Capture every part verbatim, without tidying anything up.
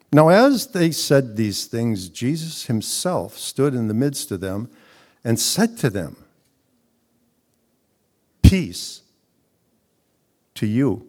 Now as they said these things, Jesus himself stood in the midst of them and said to them, "Peace to you."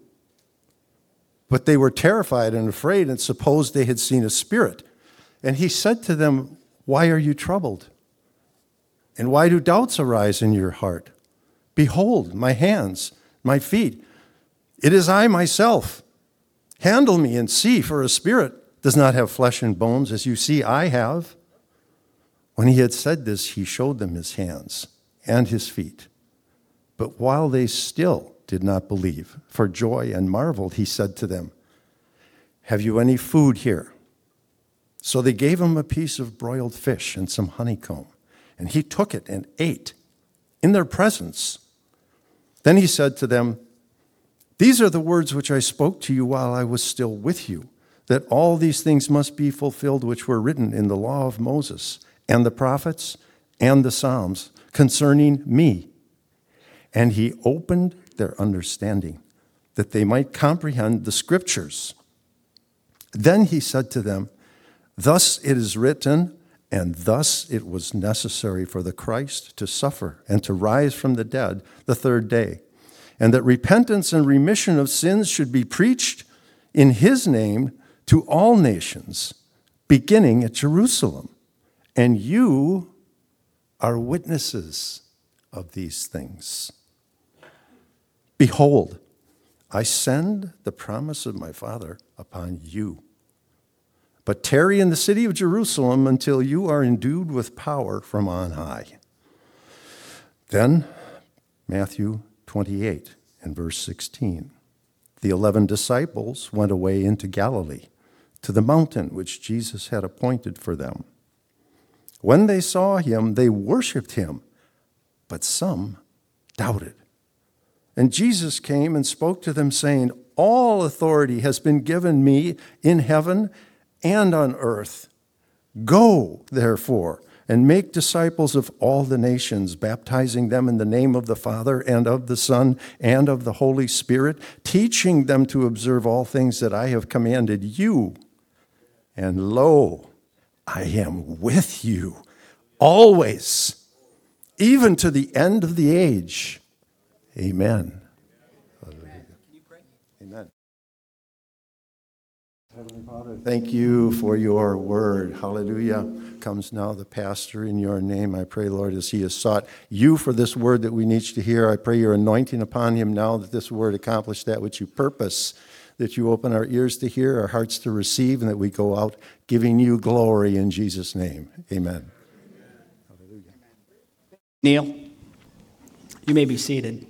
But they were terrified and afraid and supposed they had seen a spirit. And he said to them, "Why are you troubled? And why do doubts arise in your heart? Behold, my hands, my feet. It is I myself. Handle me and see, for a spirit does not have flesh and bones, as you see I have." When he had said this, he showed them his hands and his feet. But while they still did not believe, for joy and marveled, he said to them, "Have you any food here?" So they gave him a piece of broiled fish and some honeycomb, and he took it and ate in their presence. Then he said to them, "These are the words which I spoke to you while I was still with you, that all these things must be fulfilled which were written in the law of Moses and the prophets and the Psalms concerning me." And he opened their understanding, that they might comprehend the scriptures. Then he said to them, "Thus it is written, and thus it was necessary for the Christ to suffer and to rise from the dead the third day, and that repentance and remission of sins should be preached in his name to all nations, beginning at Jerusalem. And you are witnesses of these things. Behold, I send the promise of my Father upon you. But tarry in the city of Jerusalem until you are endued with power from on high." Then, Matthew twenty-eight and verse sixteen. The eleven disciples went away into Galilee, to the mountain which Jesus had appointed for them. When they saw him, they worshipped him, but some doubted. And Jesus came and spoke to them, saying, "All authority has been given me in heaven and on earth. Go, therefore, and make disciples of all the nations, baptizing them in the name of the Father and of the Son and of the Holy Spirit, teaching them to observe all things that I have commanded you. And lo, I am with you always, even to the end of the age." Amen. Hallelujah. Can you pray? Amen. Heavenly Father, thank you for your word. Hallelujah. Comes now the pastor in your name. I pray, Lord, as he has sought you for this word that we need to hear, I pray your anointing upon him now, that this word accomplish that which you purpose, that you open our ears to hear, our hearts to receive, and that we go out giving you glory in Jesus' name. Amen. Hallelujah. Neil, you may be seated.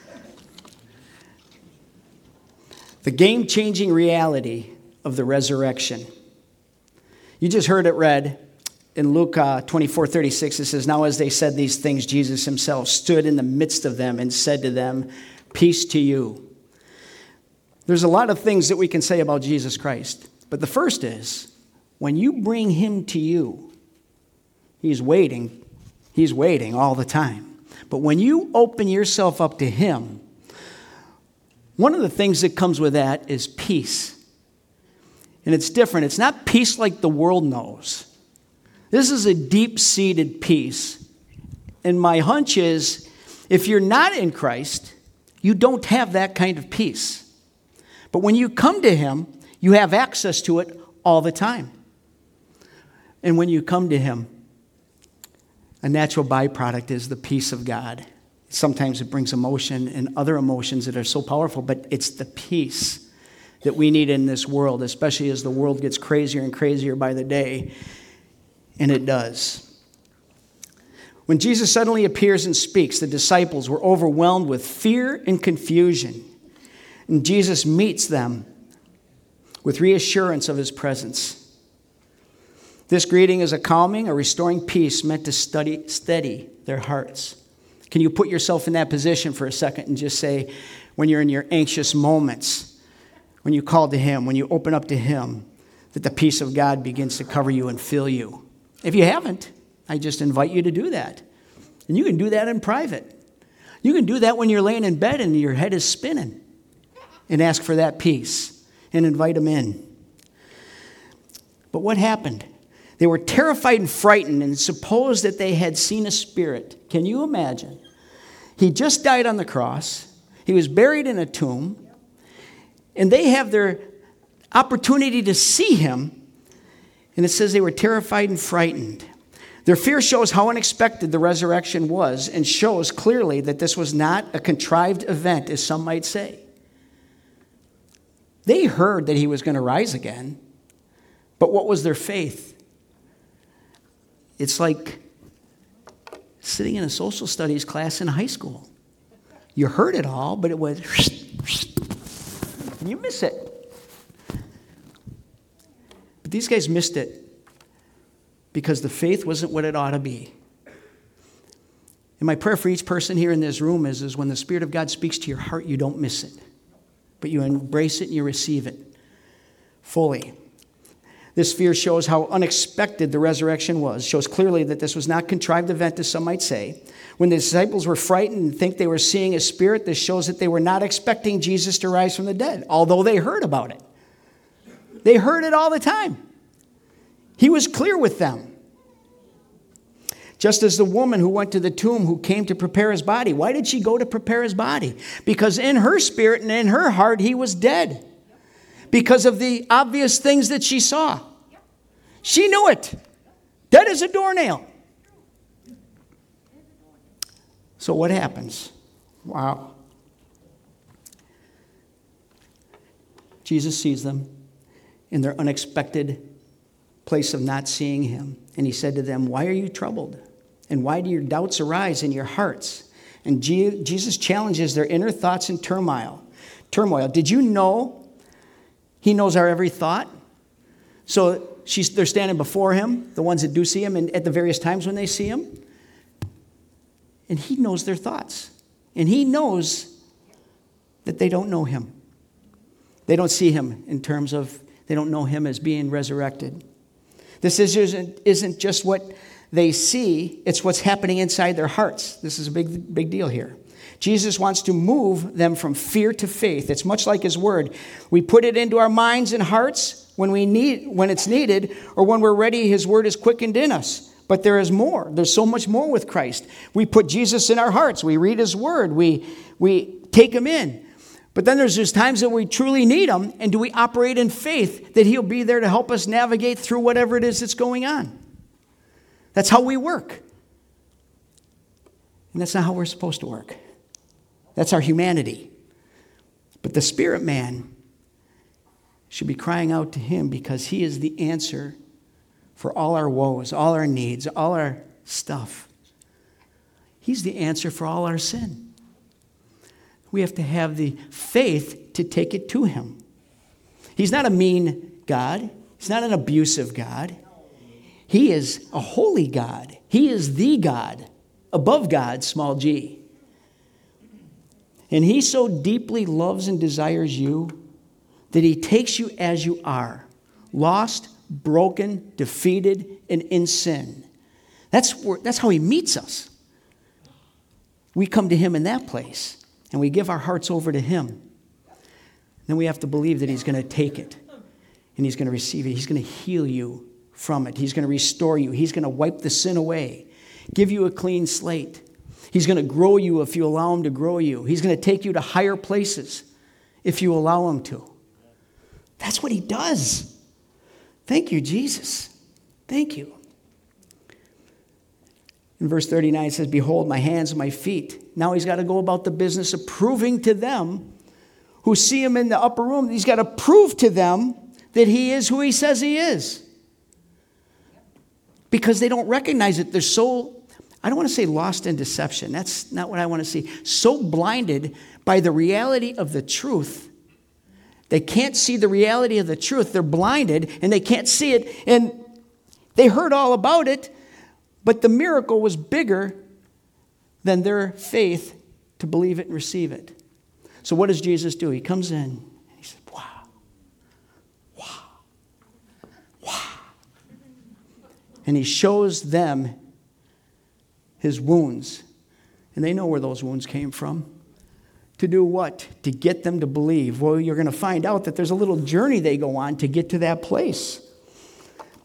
The game-changing reality of the resurrection. You just heard it read in Luke uh, twenty-four thirty-six. It says, "Now as they said these things, Jesus himself stood in the midst of them and said to them, 'Peace to you.'" There's a lot of things that we can say about Jesus Christ. But the first is, when you bring him to you, he's waiting. He's waiting all the time. But when you open yourself up to him, one of the things that comes with that is peace. And it's different. It's not peace like the world knows. This is a deep-seated peace. And my hunch is, if you're not in Christ, you don't have that kind of peace. But when you come to him, you have access to it all the time. And when you come to him, a natural byproduct is the peace of God. Sometimes it brings emotion and other emotions that are so powerful, but it's the peace that we need in this world, especially as the world gets crazier and crazier by the day. And it does. When Jesus suddenly appears and speaks, the disciples were overwhelmed with fear and confusion. And Jesus meets them with reassurance of his presence. This greeting is a calming, a restoring peace meant to study, steady their hearts. Can you put yourself in that position for a second and just say, when you're in your anxious moments, when you call to him, when you open up to him, that the peace of God begins to cover you and fill you? If you haven't, I just invite you to do that. And you can do that in private. You can do that when you're laying in bed and your head is spinning, and ask for that peace and invite him in. But what happened? They were terrified and frightened and supposed that they had seen a spirit. Can you imagine? He just died on the cross. He was buried in a tomb. And they have their opportunity to see him. And it says they were terrified and frightened. Their fear shows how unexpected the resurrection was and shows clearly that this was not a contrived event, as some might say. They heard that he was going to rise again. But what was their faith? It's like sitting in a social studies class in high school. You heard it all, but it was, and you miss it. But these guys missed it because the faith wasn't what it ought to be. And my prayer for each person here in this room is, is when the Spirit of God speaks to your heart, you don't miss it, but you embrace it and you receive it fully. This fear shows how unexpected the resurrection was, shows clearly that this was not a contrived event, as some might say. When the disciples were frightened and think they were seeing a spirit, this shows that they were not expecting Jesus to rise from the dead, although they heard about it. They heard it all the time. He was clear with them. Just as the woman who went to the tomb who came to prepare his body. Why did she go to prepare his body? Because in her spirit and in her heart, he was dead. Because of the obvious things that she saw. She knew it. Dead as a doornail. So what happens? Wow. Jesus sees them in their unexpected place of not seeing him. And he said to them, why are you troubled? And why do your doubts arise in your hearts? And Je- Jesus challenges their inner thoughts and turmoil. Turmoil. Did you know he knows our every thought? So she's, they're standing before him, the ones that do see him, and at the various times when they see him. And he knows their thoughts. And he knows that they don't know him. They don't see him in terms of, they don't know him as being resurrected. This isn't, isn't just what they see, it's what's happening inside their hearts. This is a big, big deal here. Jesus wants to move them from fear to faith. It's much like his word. We put it into our minds and hearts when we need, when it's needed, or when we're ready, his word is quickened in us. But there is more. There's so much more with Christ. We put Jesus in our hearts. We read his word. We, we take him in. But then there's those times that we truly need him, and do we operate in faith that he'll be there to help us navigate through whatever it is that's going on? That's how we work. And that's not how we're supposed to work. That's our humanity. But the spirit man should be crying out to him because he is the answer for all our woes, all our needs, all our stuff. He's the answer for all our sin. We have to have the faith to take it to him. He's not a mean God. He's not an abusive God. He is a holy God. He is the God, above God, small g. And he so deeply loves and desires you that he takes you as you are, lost, broken, defeated, and in sin. That's where, that's how he meets us. We come to him in that place, and we give our hearts over to him. Then we have to believe that he's going to take it, and he's going to receive it. He's going to heal you from it. He's going to restore you. He's going to wipe the sin away, give you a clean slate. He's going to grow you if you allow him to grow you. He's going to take you to higher places if you allow him to. That's what he does. Thank you, Jesus. Thank you. In verse thirty-nine, it says, behold, my hands and my feet. Now he's got to go about the business of proving to them who see him in the upper room. He's got to prove to them that he is who he says he is. Because they don't recognize it. They're so, I don't want to say lost in deception. That's not what I want to see. So blinded by the reality of the truth. They can't see the reality of the truth. They're blinded and they can't see it. And they heard all about it, but the miracle was bigger than their faith to believe it and receive it. So what does Jesus do? He comes in and he says, wow, wow, wow. And he shows them his wounds. And they know where those wounds came from. To do what? To get them to believe. Well, you're going to find out that there's a little journey they go on to get to that place.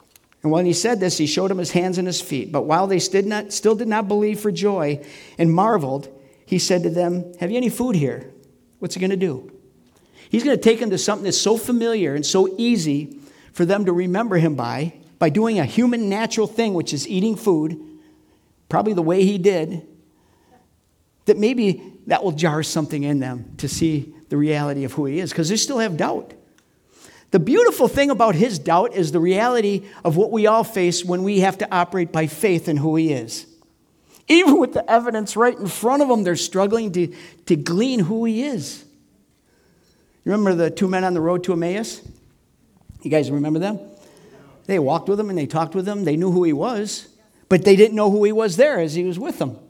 And when he said this, he showed him his hands and his feet. But while they still, not, still did not believe for joy and marveled, he said to them, have you any food here? What's he going to do? He's going to take them to something that's so familiar and so easy for them to remember him by, by doing a human natural thing, which is eating food, probably the way he did, that maybe that will jar something in them to see the reality of who he is, because they still have doubt. The beautiful thing about his doubt is the reality of what we all face when we have to operate by faith in who he is. Even with the evidence right in front of them, they're struggling to, to glean who he is. You remember the two men on the road to Emmaus? You guys remember them? They walked with him and they talked with him. They knew who he was, but they didn't know who he was there as he was with them.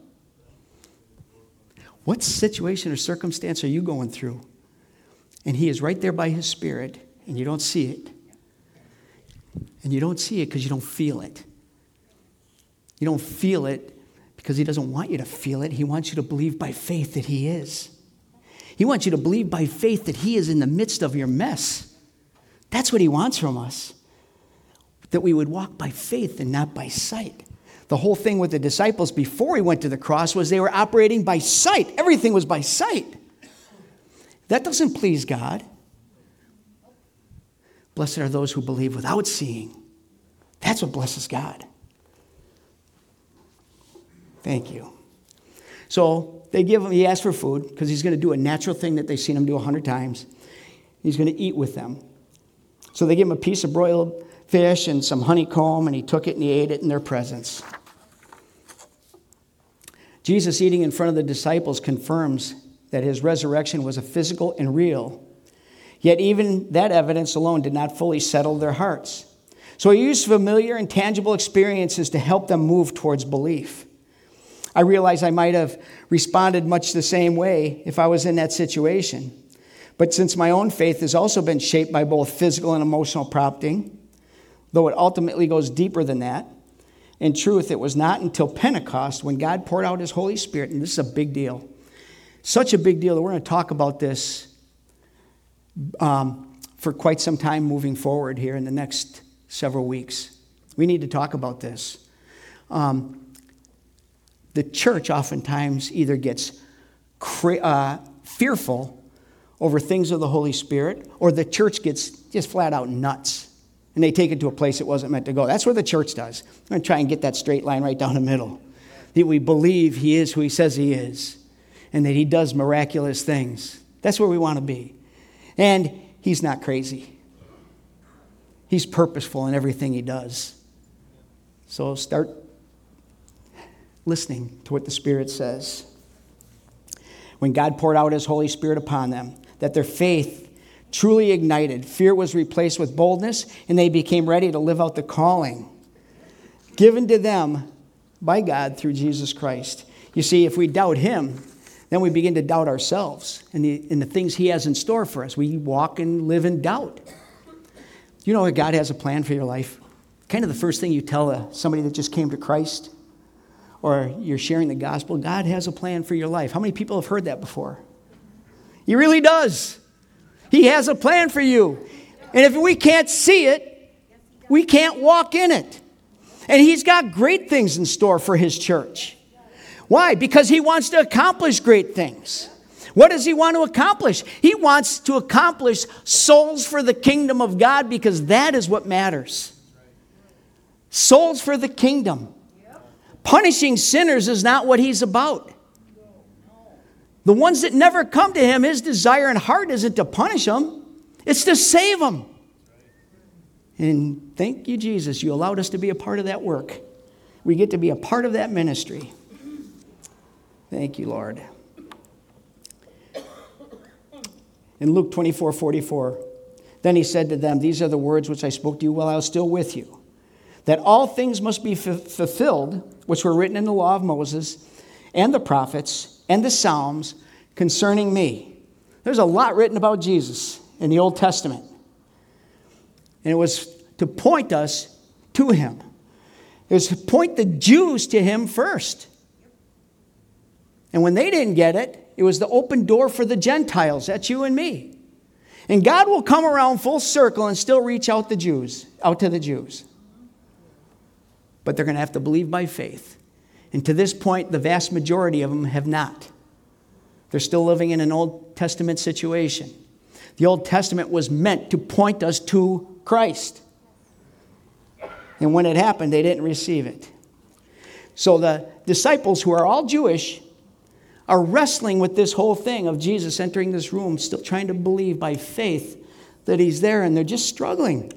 What situation or circumstance are you going through? And he is right there by his Spirit, and you don't see it. And you don't see it because you don't feel it. You don't feel it because he doesn't want you to feel it. He wants you to believe by faith that he is. He wants you to believe by faith that he is in the midst of your mess. That's what he wants from us. That we would walk by faith and not by sight. The whole thing with the disciples before he went to the cross was they were operating by sight. Everything was by sight. That doesn't please God. Blessed are those who believe without seeing. That's what blesses God. Thank you. So they give him, he asks for food because he's going to do a natural thing that they've seen him do a hundred times. He's going to eat with them. So they give him a piece of broiled fish and some honeycomb, and he took it and he ate it in their presence. Jesus eating in front of the disciples confirms that his resurrection was a physical and real. Yet even that evidence alone did not fully settle their hearts. So he used familiar and tangible experiences to help them move towards belief. I realize I might have responded much the same way if I was in that situation. But since my own faith has also been shaped by both physical and emotional prompting, though it ultimately goes deeper than that, in truth, it was not until Pentecost when God poured out his Holy Spirit, and this is a big deal. Such a big deal that we're going to talk about this um, for quite some time moving forward here in the next several weeks. We need to talk about this. Um, the church oftentimes either gets cra- uh, fearful over things of the Holy Spirit, or the church gets just flat out nuts. And they take it to a place it wasn't meant to go. That's where the church does. I'm going to try and get that straight line right down the middle. That we believe he is who he says he is. And that he does miraculous things. That's where we want to be. And he's not crazy. He's purposeful in everything he does. So start listening to what the Spirit says. When God poured out his Holy Spirit upon them, that their faith truly ignited. Fear was replaced with boldness, and they became ready to live out the calling given to them by God through Jesus Christ. You see, if we doubt him, then we begin to doubt ourselves and the, and the things he has in store for us. We walk and live in doubt. You know that God has a plan for your life? Kind of the first thing you tell a, somebody that just came to Christ, or you're sharing the gospel, God has a plan for your life. How many people have heard that before? He really does. He has a plan for you. And if we can't see it, we can't walk in it. And he's got great things in store for his church. Why? Because he wants to accomplish great things. What does he want to accomplish? He wants to accomplish souls for the kingdom of God, because that is what matters. Souls for the kingdom. Punishing sinners is not what he's about. The ones that never come to him, his desire and heart isn't to punish them. It's to save them. And thank you, Jesus, you allowed us to be a part of that work. We get to be a part of that ministry. Thank you, Lord. In Luke twenty-four forty-four, then he said to them, these are the words which I spoke to you while I was still with you, that all things must be f- fulfilled, which were written in the law of Moses and the prophets and the Psalms concerning me. There's a lot written about Jesus in the Old Testament. And it was to point us to him. It was to point the Jews to him first. And when they didn't get it, it was the open door for the Gentiles. That's you and me. And God will come around full circle and still reach out the Jews, out to the Jews. but they're going to have to believe by faith. And to this point, the vast majority of them have not. They're still living in an Old Testament situation. The Old Testament was meant to point us to Christ. And when it happened, they didn't receive it. So the disciples, who are all Jewish, are wrestling with this whole thing of Jesus entering this room, still trying to believe by faith that he's there, and they're just struggling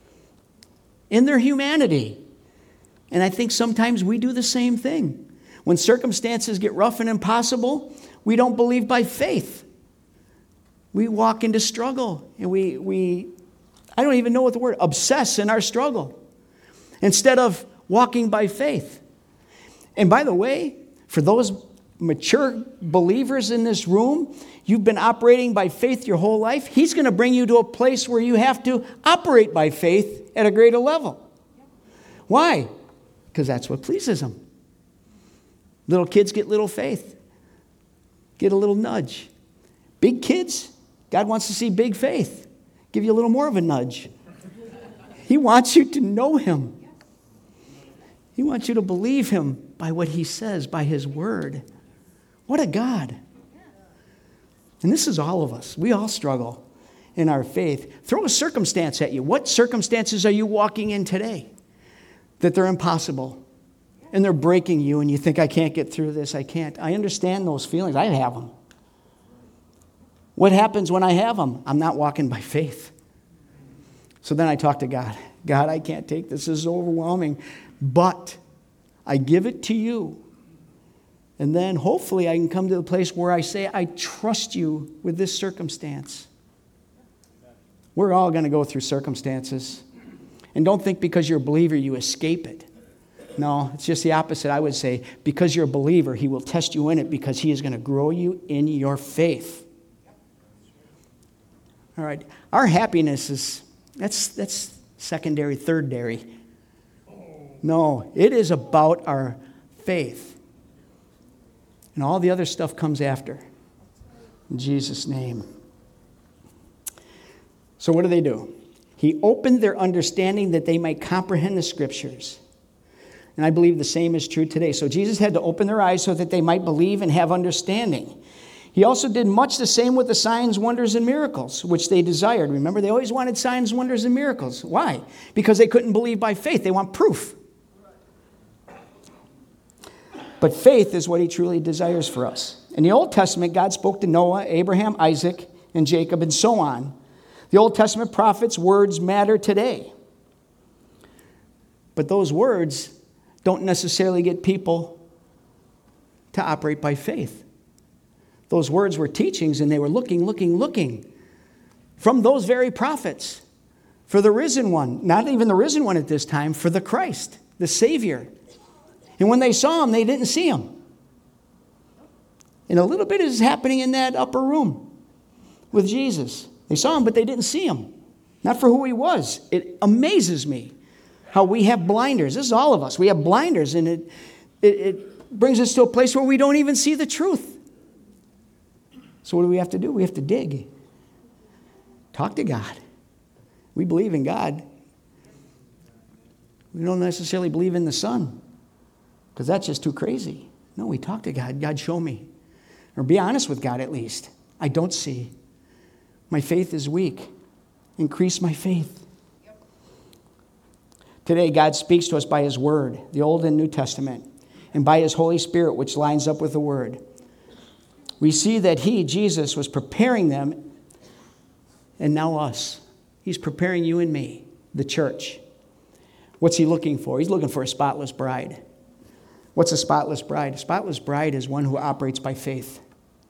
in their humanity. And I think sometimes we do the same thing. When circumstances get rough and impossible, we don't believe by faith. We walk into struggle, and we, we I don't even know what the word, obsess in our struggle, instead of walking by faith. And by the way, for those mature believers in this room, you've been operating by faith your whole life. He's going to bring you to a place where you have to operate by faith at a greater level. Why? Because that's what pleases him. Little kids get little faith, get a little nudge. Big kids, God wants to see big faith, give you a little more of a nudge. He wants you to know him. He wants you to believe him by what he says, by his word. What a God. And this is all of us. We all struggle in our faith. Throw a circumstance at you. What circumstances are you walking in today that they're impossible and they're breaking you and you think, I can't get through this, I can't. I understand those feelings. I have them. What happens when I have them? I'm not walking by faith. So then I talk to God. God, I can't take this. This is overwhelming. But I give it to you. And then hopefully I can come to the place where I say, I trust you with this circumstance. We're all going to go through circumstances. And don't think because you're a believer you escape it. No, it's just the opposite. I would say, because you're a believer, he will test you in it because he is going to grow you in your faith. All right. Our happiness is, that's, that's secondary, thirdary. No, it is about our faith. And all the other stuff comes after. In Jesus' name. So what do they do? He opened their understanding that they might comprehend the scriptures. And I believe the same is true today. So Jesus had to open their eyes so that they might believe and have understanding. He also did much the same with the signs, wonders, and miracles, which they desired. Remember, they always wanted signs, wonders, and miracles. Why? Because they couldn't believe by faith. They want proof. But faith is what he truly desires for us. In the Old Testament, God spoke to Noah, Abraham, Isaac, and Jacob, and so on. The Old Testament prophets' words matter today. But those words don't necessarily get people to operate by faith. Those words were teachings, and they were looking, looking, looking from those very prophets for the risen one. Not even the risen one at this time, for the Christ, the Savior. And when they saw him, they didn't see him. And a little bit is happening in that upper room with Jesus. They saw him, but they didn't see him. Not for who he was. It amazes me how we have blinders. This is all of us. We have blinders, and it, it, it brings us to a place where we don't even see the truth. So what do we have to do? We have to dig. Talk to God. We believe in God. We don't necessarily believe in the Son, because that's just too crazy. No, we talk to God. God, show me. Or be honest with God at least. I don't see. My faith is weak. Increase my faith. Today, God speaks to us by his word, the Old and New Testament, and by his Holy Spirit, which lines up with the word. We see that he, Jesus, was preparing them, and now us. He's preparing you and me, the church. What's he looking for? He's looking for a spotless bride. What's a spotless bride? A spotless bride is one who operates by faith.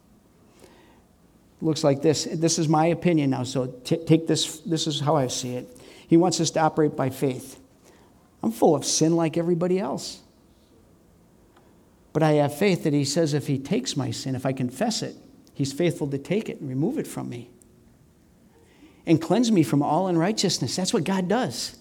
Looks like this. This is my opinion now, so t- take this. This is how I see it. He wants us to operate by faith. I'm full of sin like everybody else. But I have faith that he says if he takes my sin, if I confess it, he's faithful to take it and remove it from me. And cleanse me from all unrighteousness. That's what God does.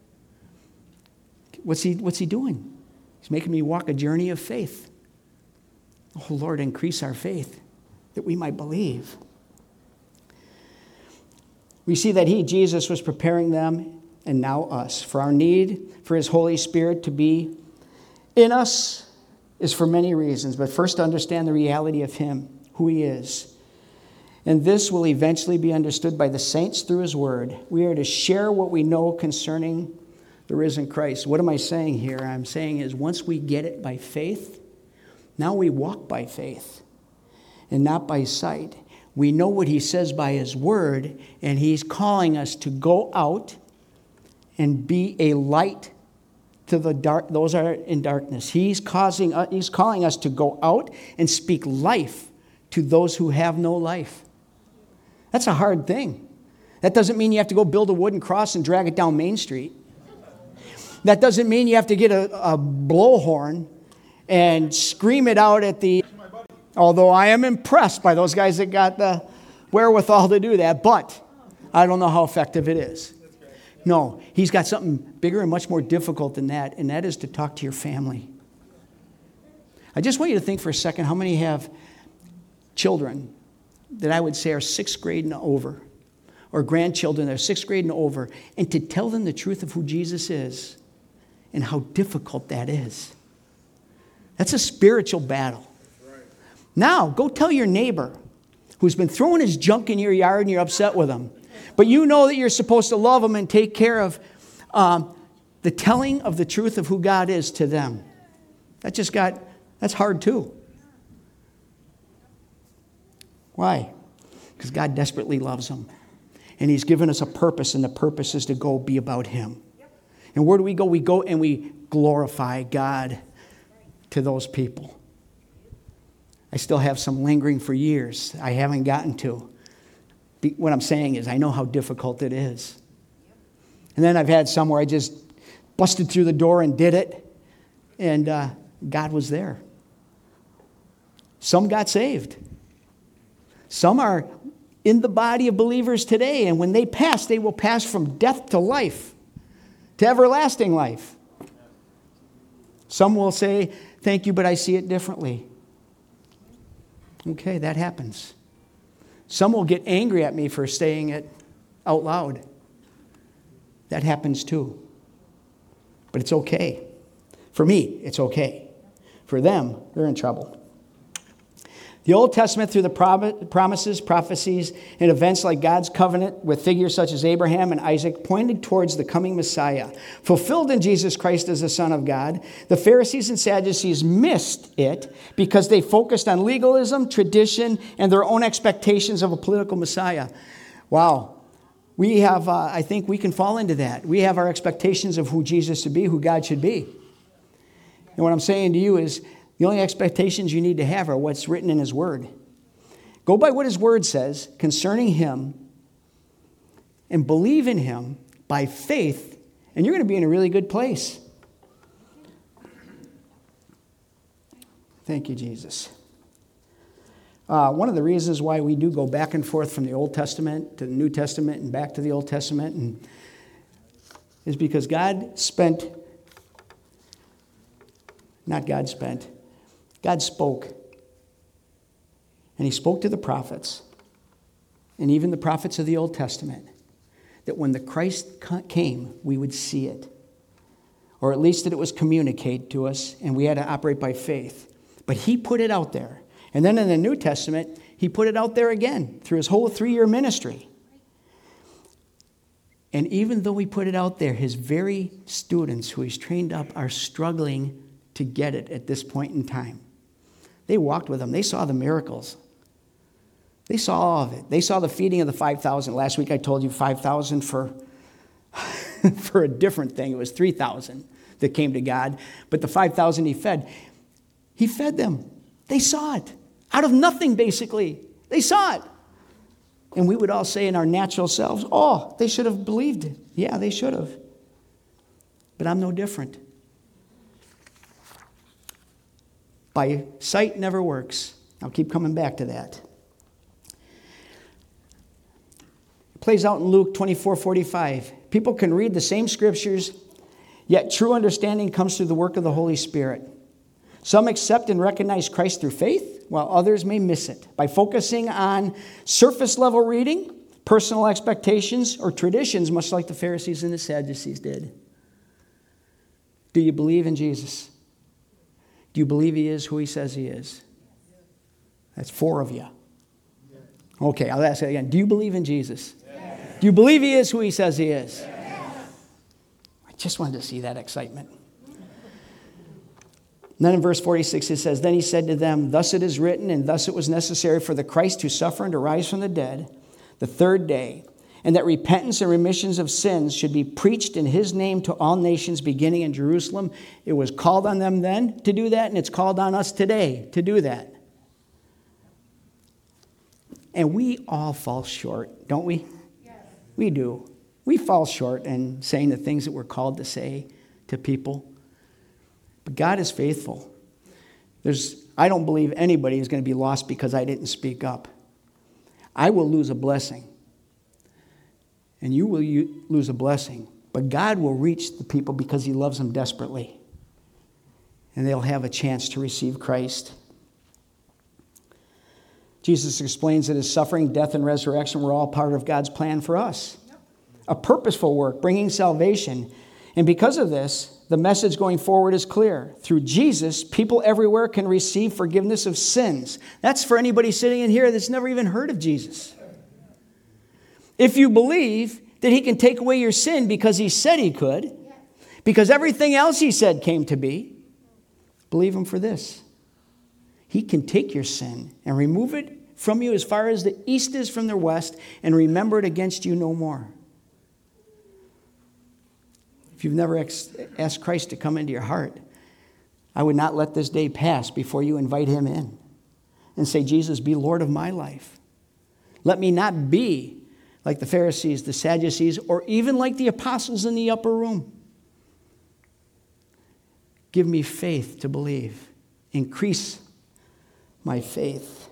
What's he, what's he doing? He's making me walk a journey of faith. Oh, Lord, increase our faith that we might believe. We see that he, Jesus, was preparing them and now us. For our need for his Holy Spirit to be in us is for many reasons, but first to understand the reality of him, who he is. And this will eventually be understood by the saints through his word. We are to share what we know concerning the risen Christ. What am I saying here? I'm saying is once we get it by faith, now we walk by faith and not by sight. We know what he says by his word, and he's calling us to go out and be a light to the dark, those are in darkness. He's causing, uh, he's calling us to go out and speak life to those who have no life. That's a hard thing. That doesn't mean you have to go build a wooden cross and drag it down Main Street. That doesn't mean you have to get a, a blowhorn and scream it out at the... Although I am impressed by those guys that got the wherewithal to do that, but I don't know how effective it is. No, he's got something bigger and much more difficult than that, and that is to talk to your family. I just want you to think for a second how many have children that I would say are sixth grade and over, or grandchildren that are sixth grade and over, and to tell them the truth of who Jesus is and how difficult that is. That's a spiritual battle. Now, go tell your neighbor who's been throwing his junk in your yard and you're upset with him. But you know that you're supposed to love them and take care of um, the telling of the truth of who God is to them. That just got, that's hard too. Why? Because God desperately loves them. And he's given us a purpose, and the purpose is to go be about him. And where do we go? We go and we glorify God to those people. I still have some lingering for years I haven't gotten to. What I'm saying is I know how difficult it is. And then I've had some where I just busted through the door and did it, and uh, God was there. Some got saved. Some are in the body of believers today, and when they pass, they will pass from death to life, to everlasting life. Some will say, thank you, but I see it differently. Okay, that happens. Some will get angry at me for saying it out loud. That happens too. But it's okay. For me, it's okay. For them, they're in trouble. The Old Testament, through the promises, prophecies, and events like God's covenant with figures such as Abraham and Isaac, pointed towards the coming Messiah, fulfilled in Jesus Christ as the Son of God. The Pharisees and Sadducees missed it because they focused on legalism, tradition, and their own expectations of a political Messiah. Wow. We have, uh, I think we can fall into that. We have our expectations of who Jesus should be, who God should be. And what I'm saying to you is, the only expectations you need to have are what's written in his word. Go by what his word says concerning him and believe in him by faith, and you're going to be in a really good place. Thank you, Jesus. Uh, one of the reasons why we do go back and forth from the Old Testament to the New Testament and back to the Old Testament and, is because God spent, not God spent, God spoke, and he spoke to the prophets, and even the prophets of the Old Testament, that when the Christ came, we would see it, or at least that it was communicated to us, and we had to operate by faith. But he put it out there. And then in the New Testament, he put it out there again through his whole three-year ministry. And even though he put it out there, his very students who he's trained up are struggling to get it at this point in time. They walked with him. They saw the miracles. They saw all of it. They saw the feeding of the five thousand. Last week I told you five thousand for, for a different thing. It was three thousand that came to God. But the five thousand he fed, he fed them. They saw it. Out of nothing, basically. They saw it. And we would all say in our natural selves, oh, they should have believed it. Yeah, they should have. But I'm no different. By sight never works. I'll keep coming back to that. It plays out in Luke twenty-four forty-five. People can read the same scriptures, yet true understanding comes through the work of the Holy Spirit. Some accept and recognize Christ through faith, while others may miss it. By focusing on surface level reading, personal expectations, or traditions, much like the Pharisees and the Sadducees did? Do you believe in Jesus? Do you believe he is who he says he is? That's four of you. Okay, I'll ask it again. Do you believe in Jesus? Yes. Do you believe he is who he says he is? Yes. I just wanted to see that excitement. And then in verse forty-six it says, Then he said to them, Thus it is written, and thus it was necessary for the Christ to suffer and to rise from the dead the third day, and that repentance and remissions of sins should be preached in his name to all nations, beginning in Jerusalem. It was called on them then to do that, and it's called on us today to do that. And we all fall short, don't we? Yes. We do. We fall short in saying the things that we're called to say to people. But God is faithful. There's, I don't believe anybody is going to be lost because I didn't speak up. I will lose a blessing. And you will u- lose a blessing. But God will reach the people because he loves them desperately. And they'll have a chance to receive Christ. Jesus explains that his suffering, death, and resurrection were all part of God's plan for us. A purposeful work, bringing salvation. And because of this, the message going forward is clear. Through Jesus, people everywhere can receive forgiveness of sins. That's for anybody sitting in here that's never even heard of Jesus. If you believe that he can take away your sin because he said he could, because everything else he said came to be, believe him for this. He can take your sin and remove it from you as far as the east is from the west and remember it against you no more. If you've never asked Christ to come into your heart, I would not let this day pass before you invite him in and say, Jesus, be Lord of my life. Let me not be like the Pharisees, the Sadducees, or even like the apostles in the upper room. Give me faith to believe. Increase my faith.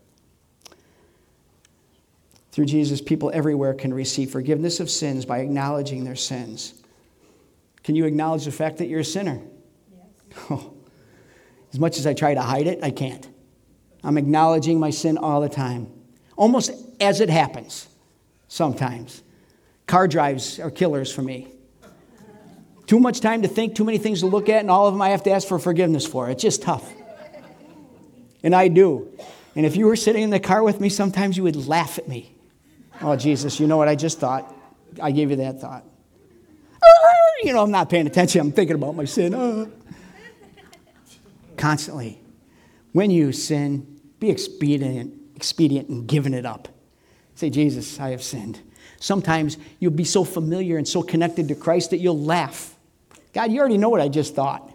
Through Jesus, people everywhere can receive forgiveness of sins by acknowledging their sins. Can you acknowledge the fact that you're a sinner? Yes. Oh, as much as I try to hide it, I can't. I'm acknowledging my sin all the time. Almost as it happens, sometimes. Car drives are killers for me. Too much time to think, too many things to look at, and all of them I have to ask for forgiveness for. It's just tough. And I do. And if you were sitting in the car with me, sometimes you would laugh at me. Oh, Jesus, you know what I just thought? I gave you that thought. You know, I'm not paying attention. I'm thinking about my sin. Oh. Constantly. When you sin, be expedient, expedient in giving it up. Say, Jesus, I have sinned. Sometimes you'll be so familiar and so connected to Christ that you'll laugh. God, you already know what I just thought.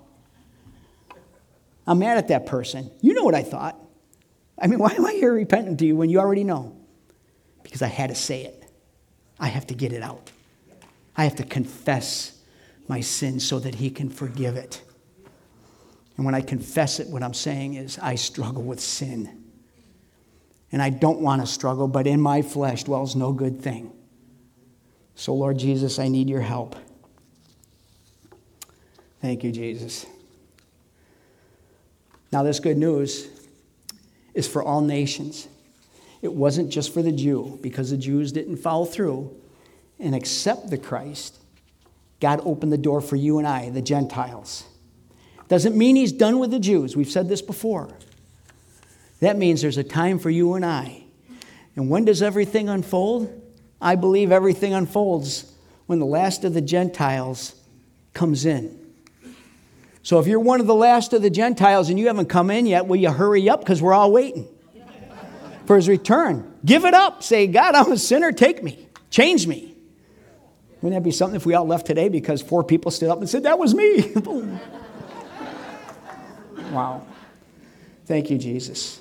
I'm mad at that person. You know what I thought. I mean, why am I here repenting to you when you already know? Because I had to say it. I have to get it out. I have to confess my sin so that he can forgive it. And when I confess it, what I'm saying is I struggle with sin. And I don't want to struggle, but in my flesh dwells no good thing. So, Lord Jesus, I need your help. Thank you, Jesus. Now, this good news is for all nations. It wasn't just for the Jew, because the Jews didn't follow through and accept the Christ. God opened the door for you and I, the Gentiles. Doesn't mean he's done with the Jews. We've said this before. That means there's a time for you and I. And when does everything unfold? I believe everything unfolds when the last of the Gentiles comes in. So if you're one of the last of the Gentiles and you haven't come in yet, will you hurry up? Because we're all waiting for his return. Give it up. Say, God, I'm a sinner. Take me. Change me. Wouldn't that be something if we all left today because four people stood up and said, that was me? Wow. Thank you, Jesus.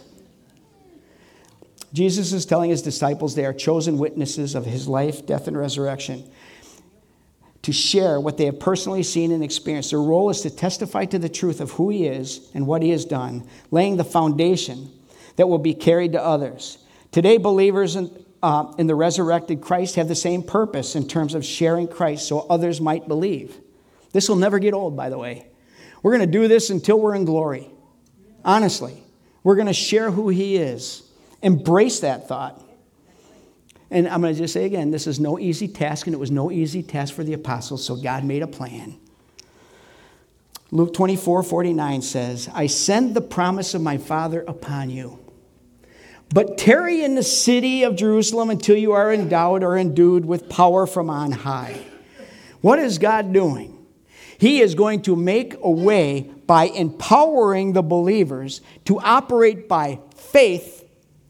Jesus is telling his disciples they are chosen witnesses of his life, death, and resurrection to share what they have personally seen and experienced. Their role is to testify to the truth of who he is and what he has done, laying the foundation that will be carried to others. Today, believers in, uh, in the resurrected Christ have the same purpose in terms of sharing Christ so others might believe. This will never get old, by the way. We're going to do this until we're in glory. Honestly, we're going to share who he is. Embrace that thought. And I'm going to just say again, this is no easy task, and it was no easy task for the apostles, so God made a plan. Luke twenty-four forty-nine says, I send the promise of my Father upon you. But tarry in the city of Jerusalem until you are endowed or endued with power from on high. What is God doing? He is going to make a way by empowering the believers to operate by faith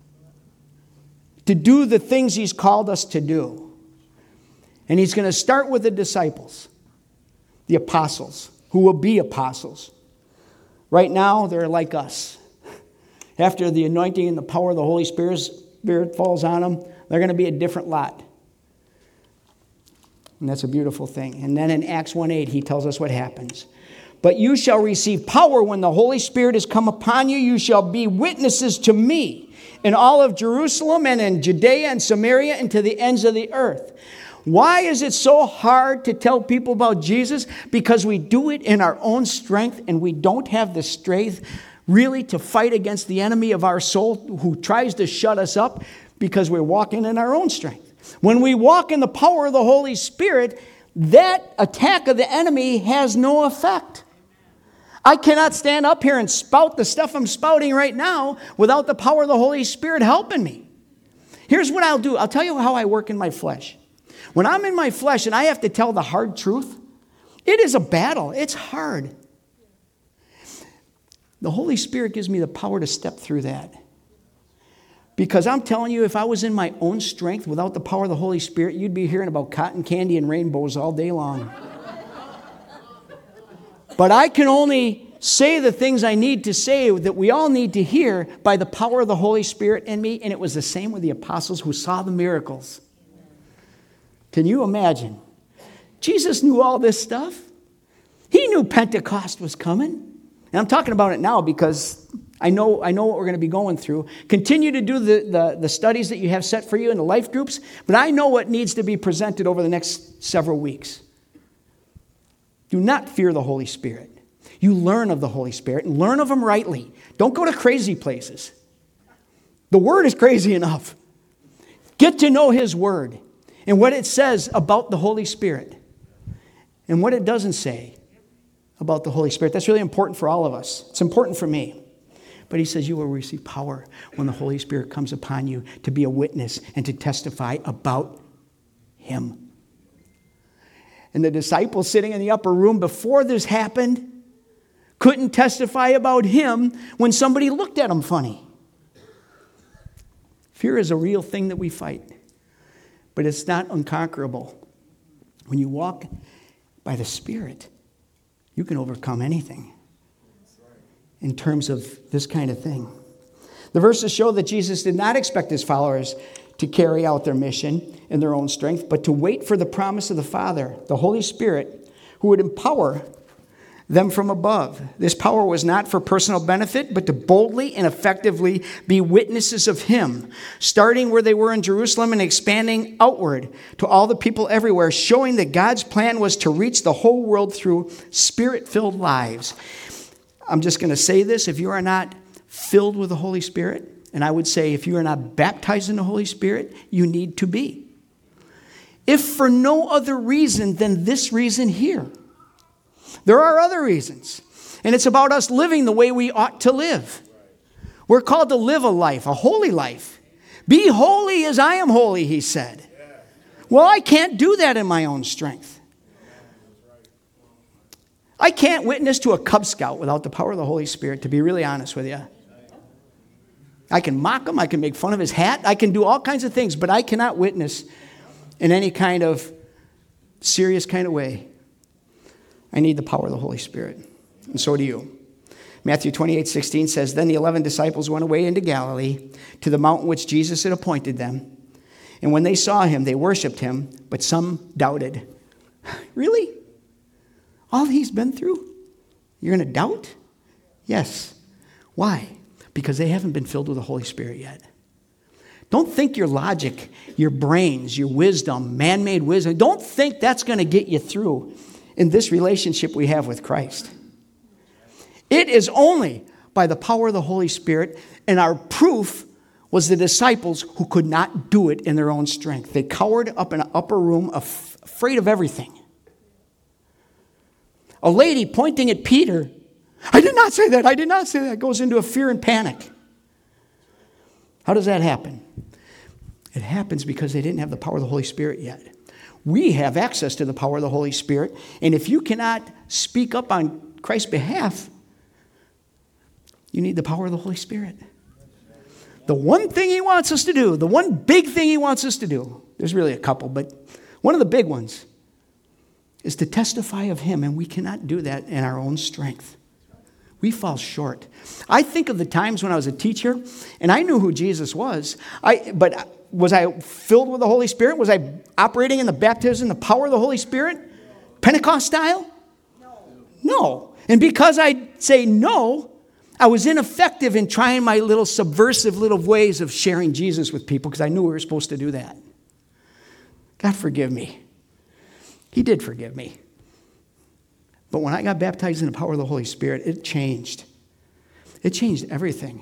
to do the things he's called us to do. And he's going to start with the disciples, the apostles, who will be apostles. Right now, they're like us. After the anointing and the power of the Holy Spirit, Spirit falls on them, they're going to be a different lot. And that's a beautiful thing. And then in Acts one eight, he tells us what happens. But you shall receive power when the Holy Spirit has come upon you. You shall be witnesses to me in all of Jerusalem and in Judea and Samaria and to the ends of the earth. Why is it so hard to tell people about Jesus? Because we do it in our own strength, and we don't have the strength really to fight against the enemy of our soul who tries to shut us up because we're walking in our own strength. When we walk in the power of the Holy Spirit, that attack of the enemy has no effect. I cannot stand up here and spout the stuff I'm spouting right now without the power of the Holy Spirit helping me. Here's what I'll do. I'll tell you how I work in my flesh. When I'm in my flesh and I have to tell the hard truth, it is a battle. It's hard. The Holy Spirit gives me the power to step through that. Because I'm telling you, if I was in my own strength without the power of the Holy Spirit, you'd be hearing about cotton candy and rainbows all day long. But I can only say the things I need to say that we all need to hear by the power of the Holy Spirit in me. And it was the same with the apostles who saw the miracles. Can you imagine? Jesus knew all this stuff. He knew Pentecost was coming. And I'm talking about it now because I know, I know what we're going to be going through. Continue to do the, the, the studies that you have set for you in the life groups, but I know what needs to be presented over the next several weeks. Do not fear the Holy Spirit. You learn of the Holy Spirit and learn of him rightly. Don't go to crazy places. The Word is crazy enough. Get to know his Word and what it says about the Holy Spirit and what it doesn't say about the Holy Spirit. That's really important for all of us. It's important for me. But he says you will receive power when the Holy Spirit comes upon you to be a witness and to testify about him. And the disciples sitting in the upper room before this happened couldn't testify about him when somebody looked at them funny. Fear is a real thing that we fight, but it's not unconquerable. When you walk by the Spirit, you can overcome anything in terms of this kind of thing. The verses show that Jesus did not expect his followers to carry out their mission in their own strength, but to wait for the promise of the Father, the Holy Spirit, who would empower them from above. This power was not for personal benefit, but to boldly and effectively be witnesses of him, starting where they were in Jerusalem and expanding outward to all the people everywhere, showing that God's plan was to reach the whole world through Spirit-filled lives. I'm just going to say this. If you are not filled with the Holy Spirit, and I would say if you are not baptized in the Holy Spirit, you need to be. If for no other reason than this reason here. There are other reasons. And it's about us living the way we ought to live. We're called to live a life, a holy life. Be holy as I am holy, he said. Well, I can't do that in my own strength. I can't witness to a Cub Scout without the power of the Holy Spirit, to be really honest with you. I can mock him. I can make fun of his hat. I can do all kinds of things, but I cannot witness in any kind of serious kind of way. I need the power of the Holy Spirit, and so do you. Matthew twenty-eight sixteen says, Then the eleven disciples went away into Galilee to the mountain which Jesus had appointed them. And when they saw him, they worshipped him, but some doubted. Really? All he's been through? You're going to doubt? Yes. Why? Because they haven't been filled with the Holy Spirit yet. Don't think your logic, your brains, your wisdom, man-made wisdom, don't think that's going to get you through in this relationship we have with Christ. It is only by the power of the Holy Spirit, and our proof was the disciples who could not do it in their own strength. They cowered up in an upper room, af- afraid of everything. A lady pointing at Peter, I did not say that, I did not say that, goes into a fear and panic. How does that happen? It happens because they didn't have the power of the Holy Spirit yet. We have access to the power of the Holy Spirit, and if you cannot speak up on Christ's behalf, you need the power of the Holy Spirit. The one thing he wants us to do, the one big thing he wants us to do, there's really a couple, but one of the big ones is to testify of him, and we cannot do that in our own strength. We fall short. I think of the times when I was a teacher, and I knew who Jesus was, I, but was I filled with the Holy Spirit? Was I operating in the baptism, the power of the Holy Spirit? Pentecost style? No. No. And because I say no, I was ineffective in trying my little subversive little ways of sharing Jesus with people because I knew we were supposed to do that. God forgive me. He did forgive me. But when I got baptized in the power of the Holy Spirit, it changed. It changed everything.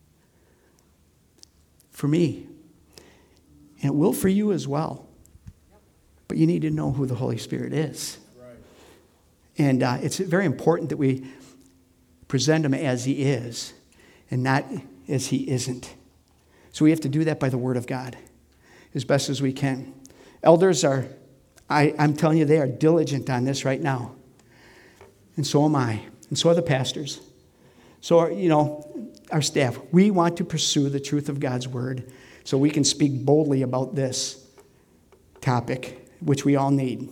For me. And it will for you as well. But you need to know who the Holy Spirit is. Right. And uh, it's very important that we present him as he is and not as he isn't. So we have to do that by the Word of God as best as we can. Elders are, I, I'm telling you, they are diligent on this right now. And so am I. And so are the pastors. So, are, you know, our staff. We want to pursue the truth of God's Word so we can speak boldly about this topic, which we all need.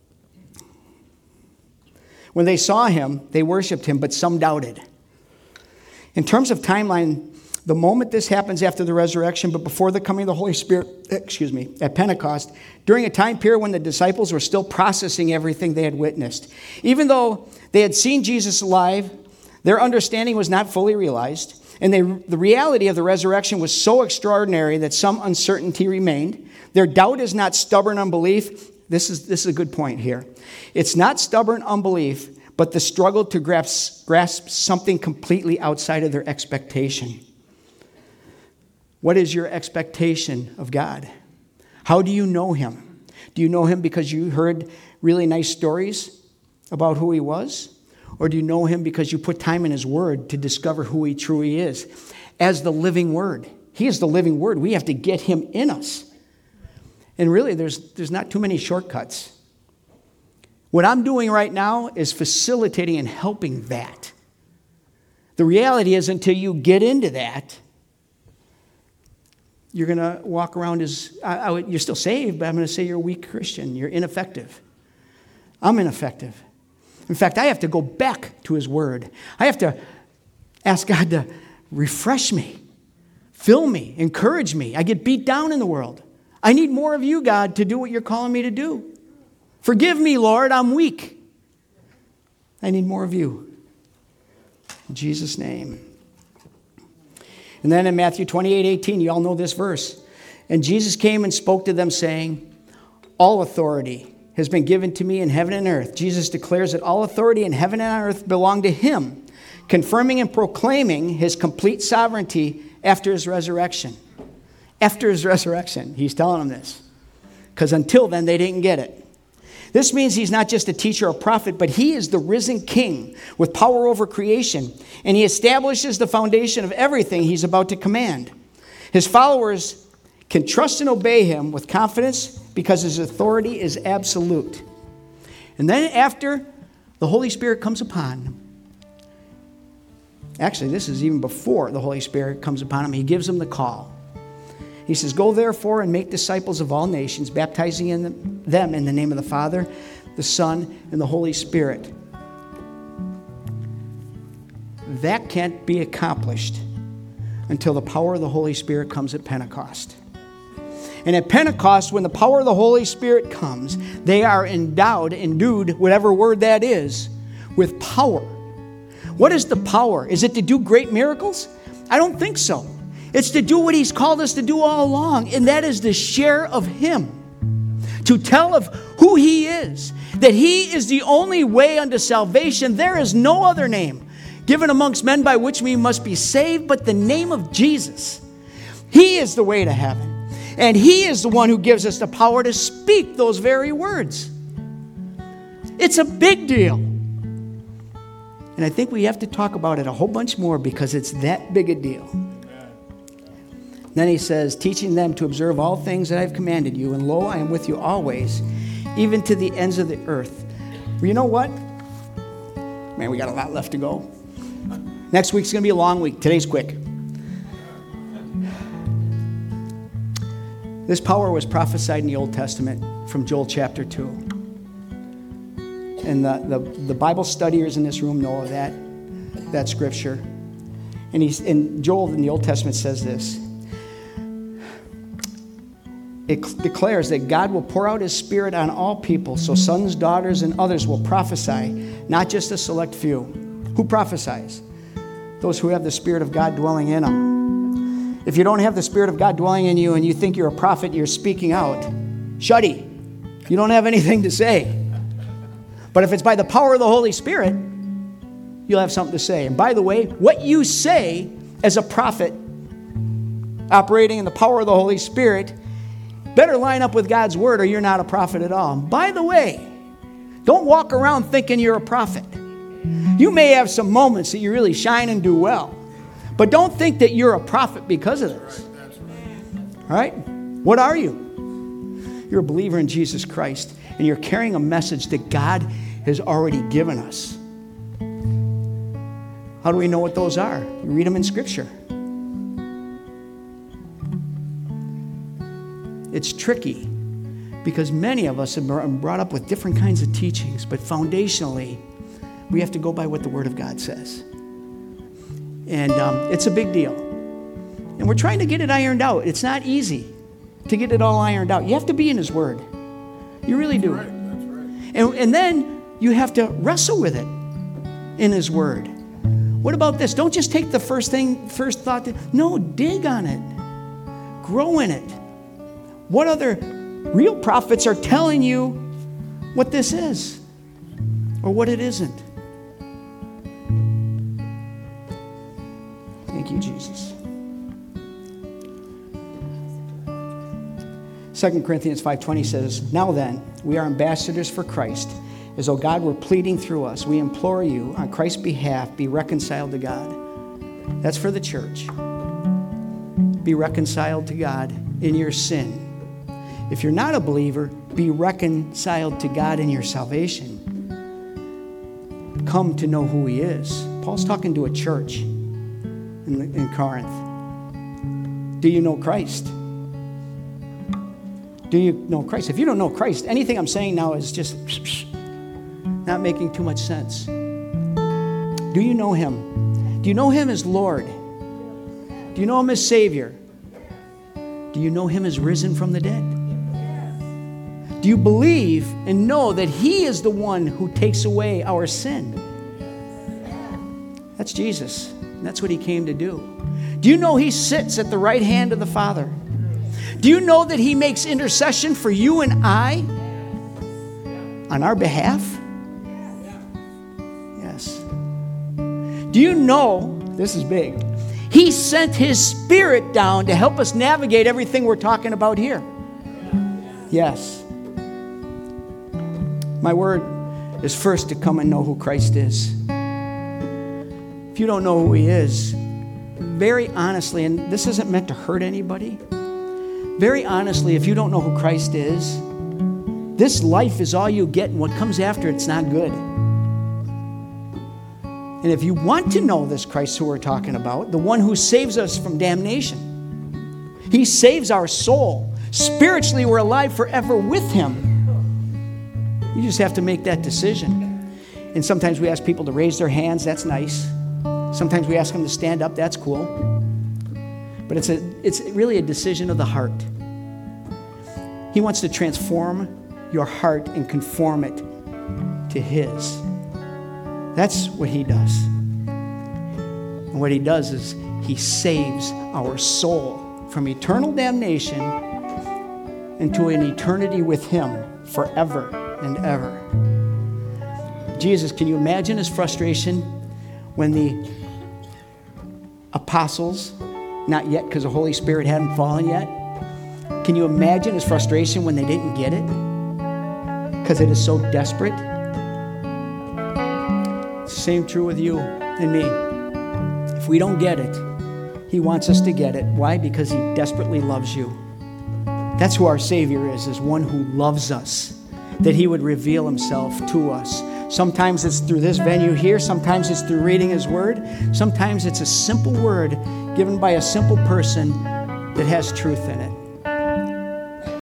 When they saw him, they worshiped him, but some doubted. In terms of timeline, the moment this happens after the resurrection, but before the coming of the Holy Spirit, excuse me, at Pentecost, during a time period when the disciples were still processing everything they had witnessed. Even though they had seen Jesus alive, their understanding was not fully realized, and they, the reality of the resurrection was so extraordinary that some uncertainty remained. Their doubt is not stubborn unbelief. This is, this is a good point here. It's not stubborn unbelief, but the struggle to grasp, grasp something completely outside of their expectation. What is your expectation of God? How do you know him? Do you know him because you heard really nice stories about who he was? Or do you know him because you put time in his word to discover who he truly is? As the living word. He is the living word. We have to get him in us. And really, there's, there's not too many shortcuts. What I'm doing right now is facilitating and helping that. The reality is until you get into that, you're going to walk around as, I, I, you're still saved, but I'm going to say you're a weak Christian. You're ineffective. I'm ineffective. In fact, I have to go back to his word. I have to ask God to refresh me, fill me, encourage me. I get beat down in the world. I need more of you, God, to do what you're calling me to do. Forgive me, Lord, I'm weak. I need more of you. In Jesus' name. And then in Matthew twenty-eight eighteen, you all know this verse. And Jesus came and spoke to them, saying, all authority has been given to me in heaven and earth. Jesus declares that all authority in heaven and on earth belong to him, confirming and proclaiming his complete sovereignty after his resurrection. After his resurrection, he's telling them this. Because until then, they didn't get it. This means he's not just a teacher or prophet, but he is the risen king with power over creation. And he establishes the foundation of everything he's about to command. His followers can trust and obey him with confidence because his authority is absolute. And then after the Holy Spirit comes upon him, actually this is even before the Holy Spirit comes upon him, he gives them the call. He says, go therefore and make disciples of all nations, baptizing in them in the name of the Father, the Son, and the Holy Spirit. That can't be accomplished until the power of the Holy Spirit comes at Pentecost. And at Pentecost, when the power of the Holy Spirit comes, they are endowed, endued, whatever word that is, with power. What is the power? Is it to do great miracles? I don't think so. It's to do what he's called us to do all along, and that is to share of him, to tell of who he is, that he is the only way unto salvation. There is no other name given amongst men by which we must be saved but the name of Jesus. He is the way to heaven. And He is the one who gives us the power to speak those very words. It's a big deal. And I think we have to talk about it a whole bunch more because it's that big a deal. Then he says, teaching them to observe all things that I've commanded you, and lo, I am with you always, even to the ends of the earth. Well, you know what? Man, we got a lot left to go. Next week's going to be a long week. Today's quick. This power was prophesied in the Old Testament from Joel chapter two. And the, the, the Bible studiers in this room know of that, that scripture. And, he's, and Joel in the Old Testament says this. It declares that God will pour out His Spirit on all people, so sons, daughters, and others will prophesy, not just a select few. Who prophesies? Those who have the Spirit of God dwelling in them. If you don't have the Spirit of God dwelling in you and you think you're a prophet, you're speaking out, shuddy. You don't have anything to say. But if it's by the power of the Holy Spirit, you'll have something to say. And by the way, what you say as a prophet operating in the power of the Holy Spirit better line up with God's word or you're not a prophet at all. And by the way, don't walk around thinking you're a prophet. You may have some moments that you really shine and do well, but don't think that you're a prophet because of this. All right? What are you? You're a believer in Jesus Christ, and you're carrying a message that God has already given us. How do we know what those are? You read them in Scripture. It's tricky because many of us have been brought up with different kinds of teachings, but foundationally, we have to go by what the Word of God says. And um, it's a big deal. And we're trying to get it ironed out. It's not easy to get it all ironed out. You have to be in His Word. You really do. That's right. That's right. And, and then you have to wrestle with it in His Word. What about this? Don't just take the first thing, first thought. To, no, dig on it. Grow in it. What other real prophets are telling you what this is or what it isn't? Thank you, Jesus. Second Corinthians five twenty says, now then, we are ambassadors for Christ, as though God were pleading through us. We implore you, on Christ's behalf, be reconciled to God. That's for the church. Be reconciled to God in your sin. If you're not a believer, be reconciled to God in your salvation. Come to know who He is. Paul's talking to a church in, in Corinth. Do you know Christ? Do you know Christ? If you don't know Christ, anything I'm saying now is just not making too much sense. Do you know Him? Do you know Him as Lord? Do you know Him as Savior? Do you know Him as risen from the dead? Do you believe and know that He is the one who takes away our sin? That's Jesus. That's what He came to do. Do you know He sits at the right hand of the Father? Do you know that He makes intercession for you and I on our behalf? Yes. Do you know, this is big, He sent His Spirit down to help us navigate everything we're talking about here? Yes. My word is first to come and know who Christ is. If you don't know who He is, very honestly, and this isn't meant to hurt anybody, very honestly, if you don't know who Christ is, this life is all you get, and what comes after it's not good. And if you want to know this Christ who we're talking about, the one who saves us from damnation, He saves our soul. Spiritually, we're alive forever with Him. You just have to make that decision. And sometimes we ask people to raise their hands. That's nice. Sometimes we ask them to stand up. That's cool. But it's a, it's really a decision of the heart. He wants to transform your heart and conform it to His. That's what He does. And what He does is He saves our soul from eternal damnation into an eternity with Him forever and ever. Jesus, can you imagine His frustration when the apostles Not yet, because the Holy Spirit hadn't fallen yet. Can you imagine his frustration when they didn't get it? Because it is so desperate. Same true with you and me. If we don't get it, he wants us to get it. Why? Because he desperately loves you. That's who our Savior is, is one who loves us, that he would reveal himself to us. Sometimes it's through this venue here. Sometimes it's through reading his word. Sometimes it's a simple word given by a simple person that has truth in it.